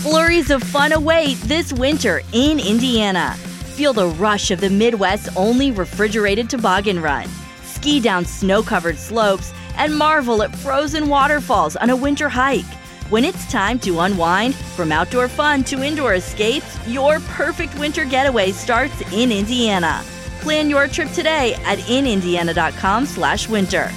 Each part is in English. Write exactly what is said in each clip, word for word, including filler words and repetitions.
Flurries of fun await this winter in Indiana. Feel the rush of the Midwest's only refrigerated toboggan run. Ski down snow-covered slopes and marvel at frozen waterfalls on a winter hike. When it's time to unwind, from outdoor fun to indoor escapes, your perfect winter getaway starts in Indiana. Plan your trip today at in indiana dot com slash winter.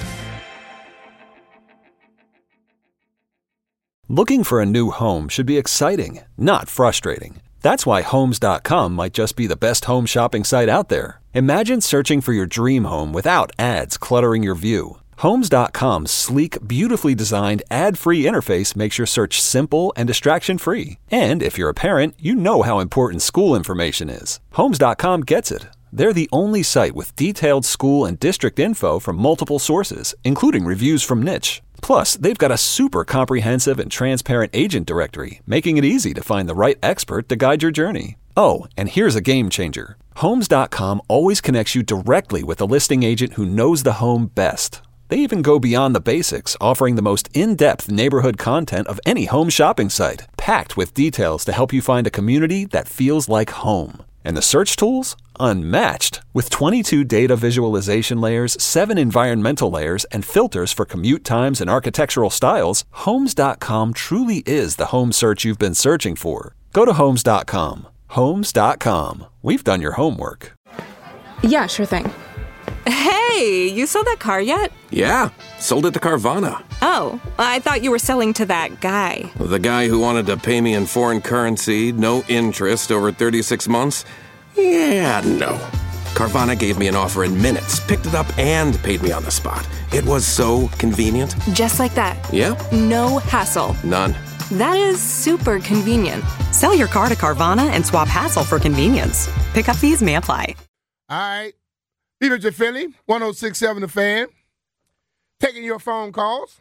Looking for a new home should be exciting, not frustrating. That's why Homes dot com might just be the best home shopping site out there. Imagine searching for your dream home without ads cluttering your view. Homes dot com's sleek, beautifully designed, ad-free interface makes your search simple and distraction-free. And if you're a parent, you know how important school information is. Homes dot com gets it. They're the only site with detailed school and district info from multiple sources, including reviews from Niche. Plus, they've got a super comprehensive and transparent agent directory, making it easy to find the right expert to guide your journey. Oh, and here's a game changer. Homes dot com always connects you directly with a listing agent who knows the home best. They even go beyond the basics, offering the most in-depth neighborhood content of any home shopping site, packed with details to help you find a community that feels like home. And the search tools? Unmatched. With twenty-two data visualization layers, seven environmental layers, and filters for commute times and architectural styles, Homes dot com truly is the home search you've been searching for. Go to Homes dot com. Homes dot com. We've done your homework. Yeah, sure thing. Hey, you sold that car yet? Yeah, sold it to Carvana. Oh, I thought you were selling to that guy. The guy who wanted to pay me in foreign currency, no interest, over thirty-six months? Yeah, no. Carvana gave me an offer in minutes, picked it up, and paid me on the spot. It was so convenient. Just like that. Yeah? No hassle. None. That is super convenient. Sell your car to Carvana and swap hassle for convenience. Pickup fees may apply. All right. Peter J. Finley, one oh six point seven The Fan. Taking your phone calls.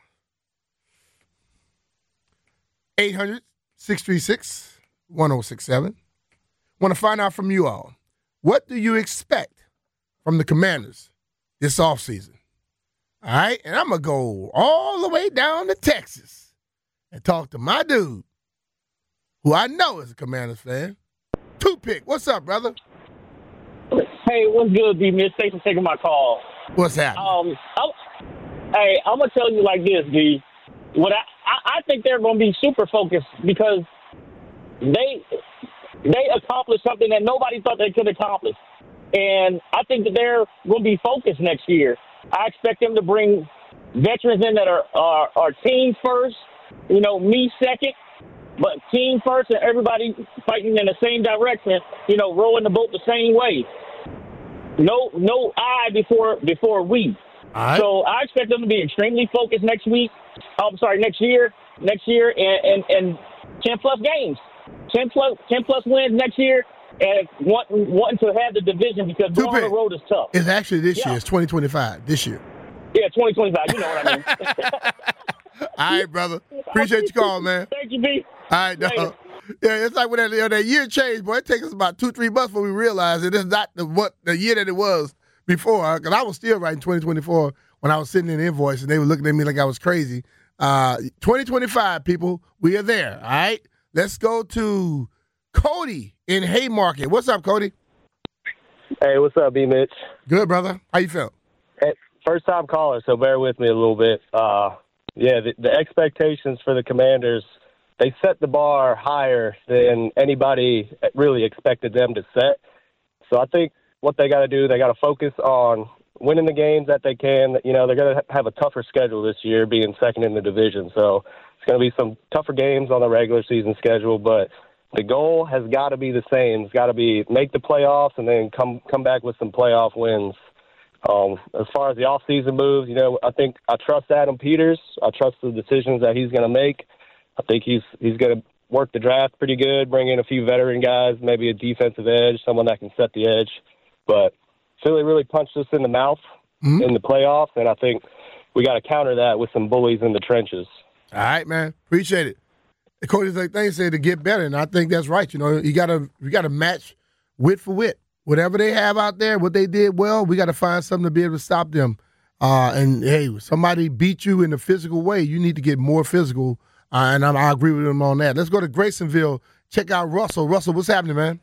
eight hundred, six three six, one oh six seven. Want to find out from you all, what do you expect from the Commanders this offseason? All right? And I'm going to go all the way down to Texas and talk to my dude, who I know is a Commanders fan. Two-Pick, what's up, brother? Hey, what's good, D-Mitch? Thanks for taking my call. What's happening? Um, I'm, hey, I'm going to tell you like this, D. What I, I, I think they're going to be super focused because they they accomplished something that nobody thought they could accomplish. And I think that they're going to be focused next year. I expect them to bring veterans in that are, are, are team first, you know, me second, but team first and everybody fighting in the same direction, you know, rowing the boat the same way. No, no I before before we. Right. So I expect them to be extremely focused next week. Oh, I'm sorry, next year, next year, and, and, and ten plus games, ten plus ten plus wins next year, and wanting wanting to have the division because going on the road is tough. It's actually this yeah. year. It's twenty twenty-five. This year. Yeah, twenty twenty-five. You know what I mean. All right, brother. Appreciate your call, man. Thank you, B. All right, no. Yeah, it's like when that, you know, that year changed, boy. It takes us about two, three months before we realize it is not the what the year that it was before. Because I was still writing twenty twenty-four when I was sitting in the invoice, and they were looking at me like I was crazy. Uh, twenty twenty-five, people, we are there. All right, let's go to Cody in Haymarket. What's up, Cody? Hey, what's up, B. Mitch? Good, brother. How you feel? Hey, first time caller, so bear with me a little bit. Uh, yeah, the, the expectations for the Commanders, they set the bar higher than anybody really expected them to set. So I think what they got to do, they got to focus on winning the games that they can. You know, they're going to have a tougher schedule this year, being second in the division. So it's going to be some tougher games on the regular season schedule, but the goal has got to be the same. It's got to be make the playoffs and then come come back with some playoff wins. Um, as far as the offseason moves, you know, I think I trust Adam Peters. I trust the decisions that he's going to make. I think he's he's going to work the draft pretty good, bring in a few veteran guys, maybe a defensive edge, someone that can set the edge. But Philly really punched us in the mouth mm-hmm. in the playoffs, and I think we got to counter that with some bullies in the trenches. All right, man. Appreciate it. The coaches like they say to get better, and I think that's right. You know, you gotta you gotta match wit for wit. Whatever they have out there, what they did well, we got to find something to be able to stop them. Uh, and hey, somebody beat you in a physical way, you need to get more physical Uh, and I, I agree with him on that. Let's go to Graysonville. Check out Russell. Russell, what's happening, man?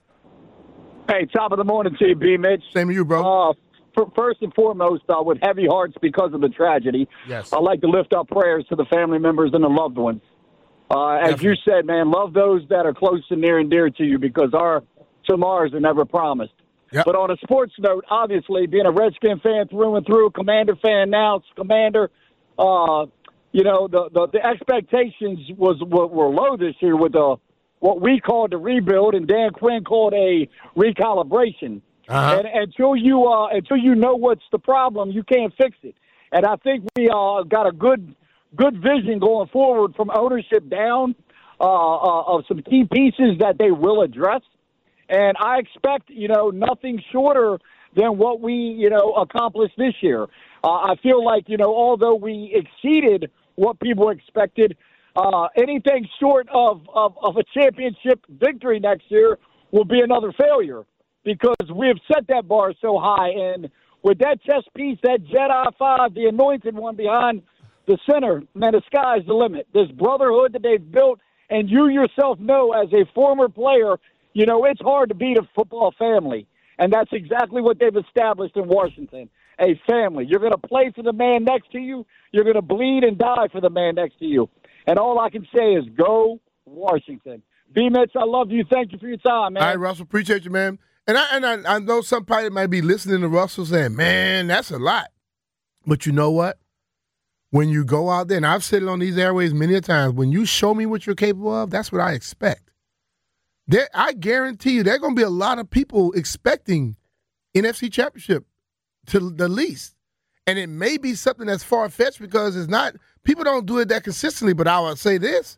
Hey, top of the morning to you, B. Mitch. Same to you, bro. Uh, f- first and foremost, uh, with heavy hearts because of the tragedy, yes. I'd like to lift up prayers to the family members and the loved ones. Uh, as Definitely. you said, man, love those that are close and near and dear to you because our tomorrows are never promised. Yep. But on a sports note, obviously, being a Redskin fan through and through, Commander fan now, it's Commander, uh, you know, the, the, the expectations was were, were low this year with the, what we called the rebuild, and Dan Quinn called a recalibration. Uh-huh. And until you uh, until you know what's the problem, you can't fix it. And I think we uh, got a good good vision going forward from ownership down uh, uh, of some key pieces that they will address. And I expect, you know, nothing shorter than what we, you know, accomplished this year. Uh, I feel like, you know, although we exceeded what people expected, uh, anything short of, of, of a championship victory next year will be another failure because we have set that bar so high. And with that chess piece, that Jedi five, the anointed one behind the center, man, the sky's the limit. This brotherhood that they've built, and you yourself know as a former player, you know, it's hard to beat a football family. And that's exactly what they've established in Washington, a family. You're going to play for the man next to you. You're going to bleed and die for the man next to you. And all I can say is go Washington. B-Mitch, I love you. Thank you for your time, man. All right, Russell, appreciate you, man. And I and I, I know somebody might be listening to Russell saying, man, that's a lot. But you know what? When you go out there, and I've said it on these airways many a times, when you show me what you're capable of, that's what I expect. There, I guarantee you there are going to be a lot of people expecting N F C Championship to the least. And it may be something that's far-fetched because it's not – people don't do it that consistently, but I will say this.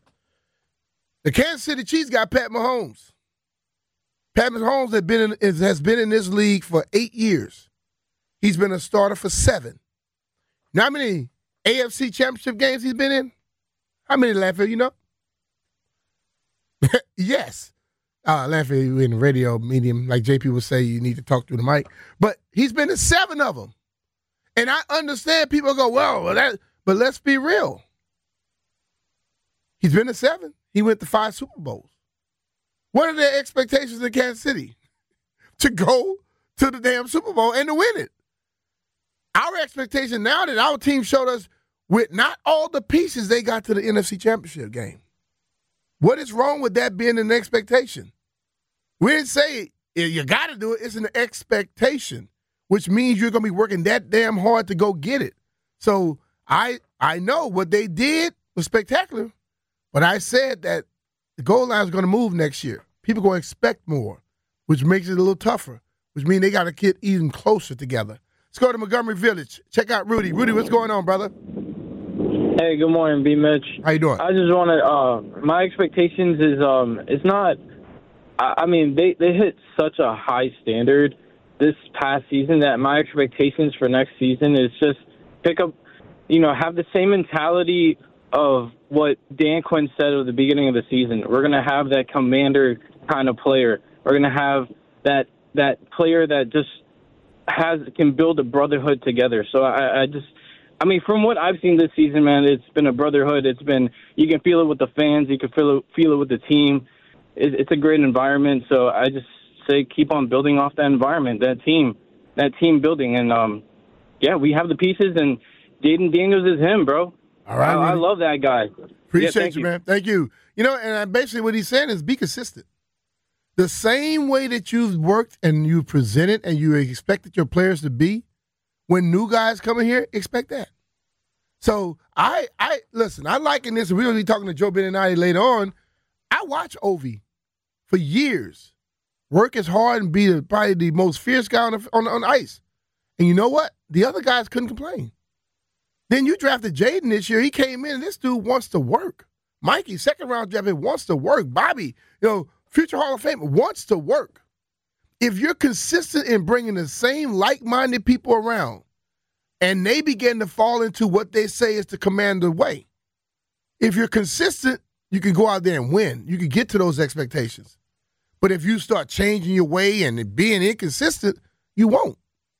The Kansas City Chiefs got Pat Mahomes. Pat Mahomes has been in, is, has been in this league for eight years. He's been a starter for seven. Now, how many A F C Championship games he's been in? How many, Landfill, you know? Yes. Uh, Landfill, in the radio medium, like J P would say, you need to talk through the mic. But he's been in seven of them. And I understand people go, well, well that, but let's be real. He's been to seven. He went to five Super Bowls. What are their expectations in Kansas City? To go to the damn Super Bowl and to win it. Our expectation now that our team showed us with not all the pieces they got to the N F C Championship game. What is wrong with that being an expectation? We didn't say you got to do it. It's an expectation, which means you're going to be working that damn hard to go get it. So I I know what they did was spectacular, but I said that the goal line is going to move next year. People are going to expect more, which makes it a little tougher, which means they got to get even closer together. Let's go to Montgomery Village. Check out Rudy. Rudy, what's going on, brother? Hey, good morning, B. Mitch. How you doing? I just want to. Uh, my expectations is um, it's not. I, I mean, they they hit such a high standard this past season that my expectations for next season is just pick up, you know, have the same mentality of what Dan Quinn said at the beginning of the season. We're gonna have that commander kind of player. We're gonna have that that player that just has can build a brotherhood together. So I, I just. I mean, from what I've seen this season, man, it's been a brotherhood. It's been you can feel it with the fans, you can feel it, feel it with the team. It, it's a great environment. So I just say keep on building off that environment, that team, that team building, and um, yeah, we have the pieces, and Jaden Daniels is him, bro. All right, I, I love that guy. Appreciate yeah, you, you, man. Thank you. You know, and basically what he's saying is be consistent. The same way that you've worked and you presented and you expected your players to be. When new guys come in here, expect that. So I, I listen. I liken this. We're gonna be talking to Joe Beninati later on. I watch Ovi for years, work as hard and be probably the most fierce guy on the, on, on the ice. And you know what? The other guys couldn't complain. Then you drafted Jaden this year. He came in. And this dude wants to work. Mikey, second round drafted, wants to work. Bobby, you know, future Hall of Famer, wants to work. If you're consistent in bringing the same like-minded people around and they begin to fall into what they say is the commander way, if you're consistent, you can go out there and win. You can get to those expectations. But if you start changing your way and being inconsistent, you won't.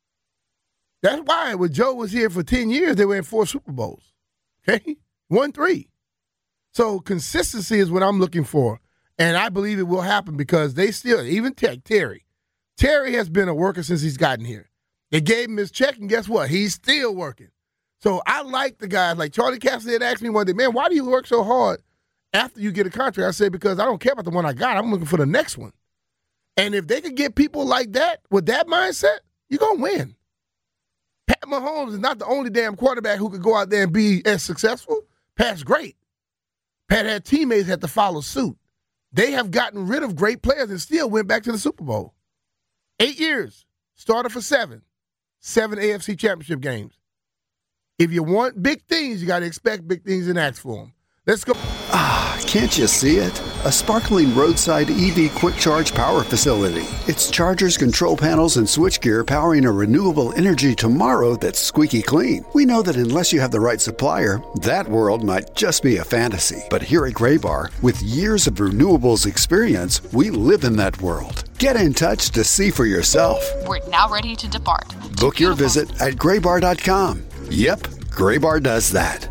That's why when Joe was here for ten years, they were in four Super Bowls. Okay? Won three. So consistency is what I'm looking for, and I believe it will happen because they still, even Tech, Terry, Terry has been a worker since he's gotten here. They gave him his check, and guess what? He's still working. So I like the guys. Like Charlie Cassidy had asked me one day, man, why do you work so hard after you get a contract? I said, because I don't care about the one I got. I'm looking for the next one. And if they could get people like that with that mindset, you're going to win. Pat Mahomes is not the only damn quarterback who could go out there and be as successful. Pat's great. Pat had teammates had to follow suit. They have gotten rid of great players and still went back to the Super Bowl. Eight years. Started for seven. Seven A F C championship games. If you want big things, you got to expect big things and ask for them. Let's go. Ah, can't you see it? A sparkling roadside E V quick charge power facility. It's chargers, control panels, and switchgear powering a renewable energy tomorrow that's squeaky clean. We know that unless you have the right supplier, that world might just be a fantasy. But here at Graybar, with years of renewables experience, we live in that world. Get in touch to see for yourself. We're now ready to depart. Book your visit at graybar dot com. Yep, Graybar does that.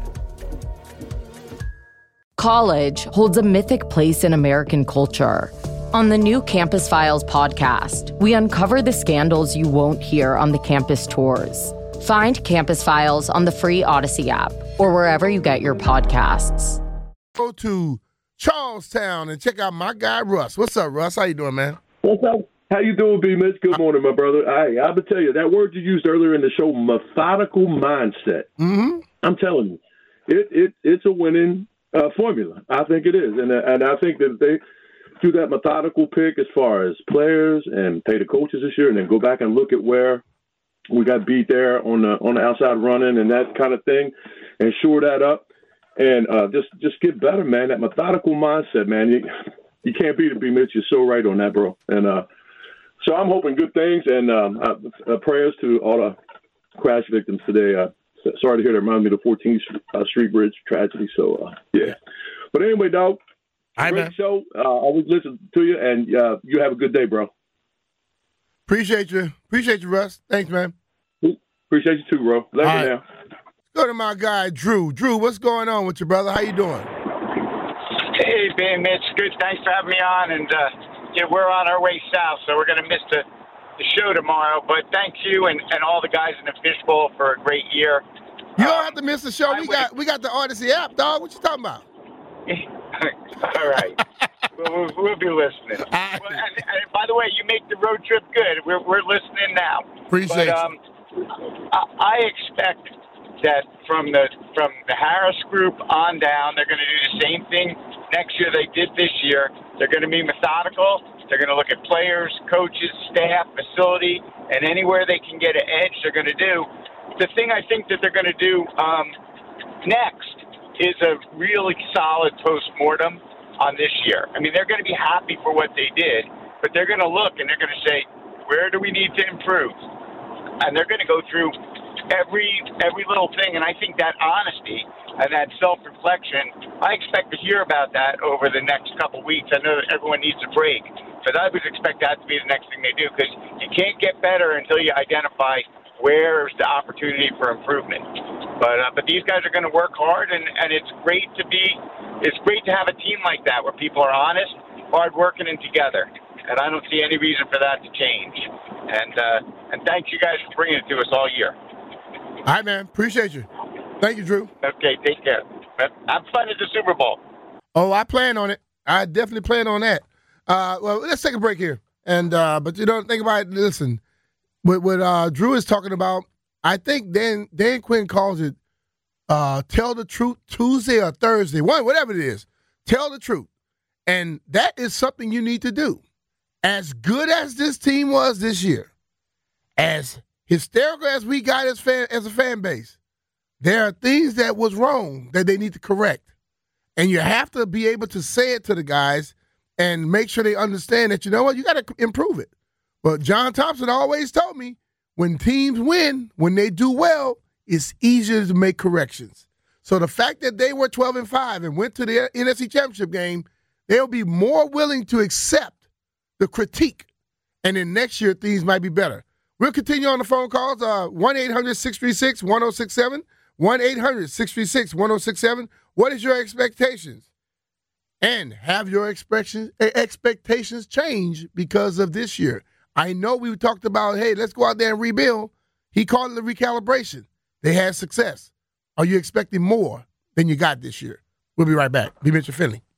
College holds a mythic place in American culture. On the new Campus Files podcast, we uncover the scandals you won't hear on the campus tours. Find Campus Files on the free Odyssey app or wherever you get your podcasts. Go to Charlestown and check out my guy, Russ. What's up, Russ? How you doing, man? What's up? How you doing, B-Mitch? Good morning, my brother. Hey, I would tell you, that word you used earlier in the show, methodical mindset. Mm-hmm. I'm telling you, it, it it's a winning uh, formula. I think it is. And, and I think that they do that methodical pick as far as players and pay the coaches this year and then go back and look at where we got beat there on the on the outside running and that kind of thing and shore that up and uh, just, just get better, man. That methodical mindset, man. You, you can't beat it, B-Mitch. You're so right on that, bro. And uh So I'm hoping good things, and um, uh, prayers to all the crash victims today. Uh, sorry to hear that. Remind me of the fourteenth uh, Street Bridge tragedy. So, uh, yeah. But anyway, dog, Hi, great man. show. Uh, always listen to you, and uh, you have a good day, bro. Appreciate you. Appreciate you, Russ. Thanks, man. Appreciate you too, bro. Later right. now. Go to my guy, Drew. Drew, what's going on with you, brother? How you doing? Hey, Ben, Mitch. Good. Thanks for having me on, and uh, yeah, we're on our way south, so we're going to miss the, the show tomorrow. But thank you and, and all the guys in the fishbowl for a great year. You don't um, have to miss the show. I we would... got we got the Odyssey app, dog. What you talking about? All right. we'll, we'll, we'll be listening. Well, and, and by the way, you make the road trip good. We're we're listening now. Appreciate but, um, I, I expect that from the from the Harris group on down, they're going to do the same thing next year they did this year. They're going to be methodical. They're going to look at players, coaches, staff, facility, and anywhere they can get an edge, they're going to do. The thing I think that they're going to do um, next is a really solid postmortem on this year. I mean, they're going to be happy for what they did, but they're going to look and they're going to say, where do we need to improve? And they're going to go through every every little thing, and I think that honesty and that self-reflection, I expect to hear about that over the next couple of weeks. I know that everyone needs a break, but I would expect that to be the next thing they do, because you can't get better until you identify where's the opportunity for improvement. But uh, but these guys are going to work hard, and, and it's great to be it's great to have a team like that where people are honest, hard-working, and together. And I don't see any reason for that to change. And uh, and thank you guys for bringing it to us all year. All right, man. Appreciate you. Thank you, Drew. Okay, take care. Have fun at the Super Bowl. Oh, I plan on it. I definitely plan on that. Uh, well, let's take a break here. And uh, but you know, think about it. Listen, what what uh, Drew is talking about, I think Dan Dan Quinn calls it uh, "Tell the Truth" Tuesday or Thursday, one whatever it is. Tell the truth, and that is something you need to do. As good as this team was this year, as hysterical as we got as fan as a fan base, there are things that was wrong that they need to correct. And you have to be able to say it to the guys and make sure they understand that, you know what, you got to improve it. But John Thompson always told me, when teams win, when they do well, it's easier to make corrections. So the fact that they were twelve and five and went to the N F C Championship game, they'll be more willing to accept the critique. And then next year, things might be better. We'll continue on the phone calls, uh, one eight hundred six three six one oh six seven, one eight hundred six three six one oh six seven. What is your expectations And have your expressions, expectations change because of this year? I know we talked about, hey, let's go out there and rebuild. He called it a recalibration. They had success. Are you expecting more than you got this year? We'll be right back. Be Mitchell Finley.